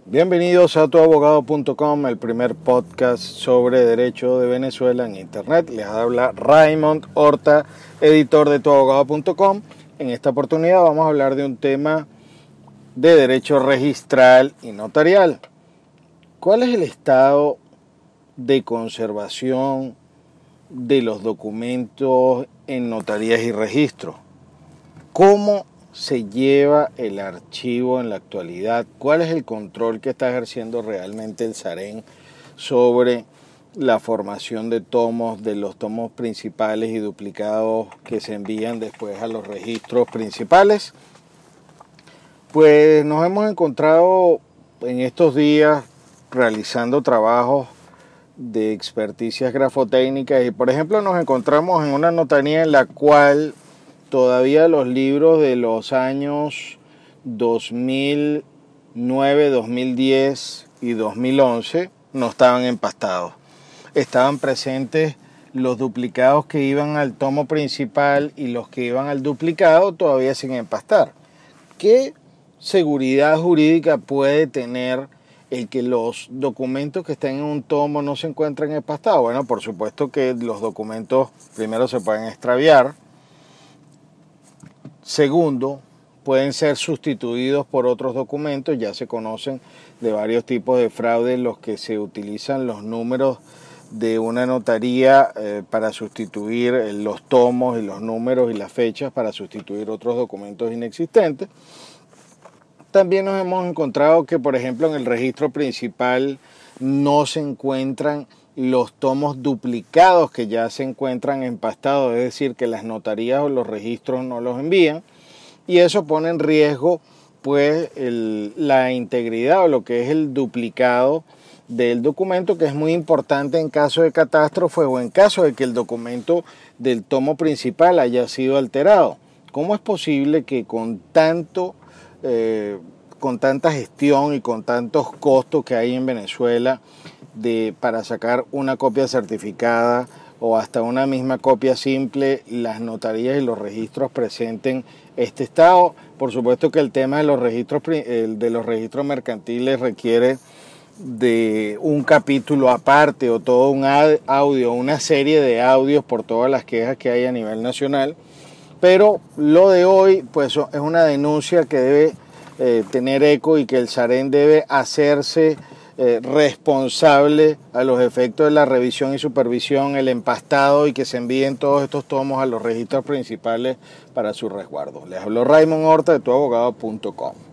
Bienvenidos a tuabogado.com, el primer podcast sobre derecho de Venezuela en internet. Les habla Raymond Horta, editor de tuabogado.com. En esta oportunidad vamos a hablar de un tema de derecho registral y notarial. ¿Cuál es el estado de conservación de los documentos en notarías y registros? ¿Cómo se lleva el archivo en la actualidad? ¿Cuál es el control que está ejerciendo realmente el SAREN sobre la formación de tomos, de los tomos principales y duplicados que se envían después a los registros principales? Pues nos hemos encontrado en estos días realizando trabajos de experticias grafotécnicas y, por ejemplo, nos encontramos en una notaría en la cual todavía los libros de los años 2009, 2010 y 2011 no estaban empastados. Estaban presentes los duplicados que iban al tomo principal y los que iban al duplicado todavía sin empastar. ¿Qué seguridad jurídica puede tener el que los documentos que estén en un tomo no se encuentren empastados? Bueno, por supuesto que los documentos primero se pueden extraviar. Segundo, pueden ser sustituidos por otros documentos. Ya se conocen de varios tipos de fraude en los que se utilizan los números de una notaría para sustituir los tomos y los números y las fechas para sustituir otros documentos inexistentes. También nos hemos encontrado que, por ejemplo, en el registro principal no se encuentran los tomos duplicados que ya se encuentran empastados, es decir, que las notarías o los registros no los envían, y eso pone en riesgo pues la integridad o lo que es el duplicado del documento, que es muy importante en caso de catástrofe o en caso de que el documento del tomo principal haya sido alterado. ¿Cómo es posible que con tanta gestión y con tantos costos que hay en Venezuela para sacar una copia certificada o hasta una misma copia simple, las notarías y los registros presenten este estado? Por supuesto que el tema de los registros mercantiles requiere de un capítulo aparte o todo un audio, una serie de audios por todas las quejas que hay a nivel nacional. Pero lo de hoy pues es una denuncia que debe tener eco y que el SAREN debe hacerse responsable a los efectos de la revisión y supervisión, el empastado y que se envíen todos estos tomos a los registros principales para su resguardo. Les habló Raymond Horta de tuabogado.com.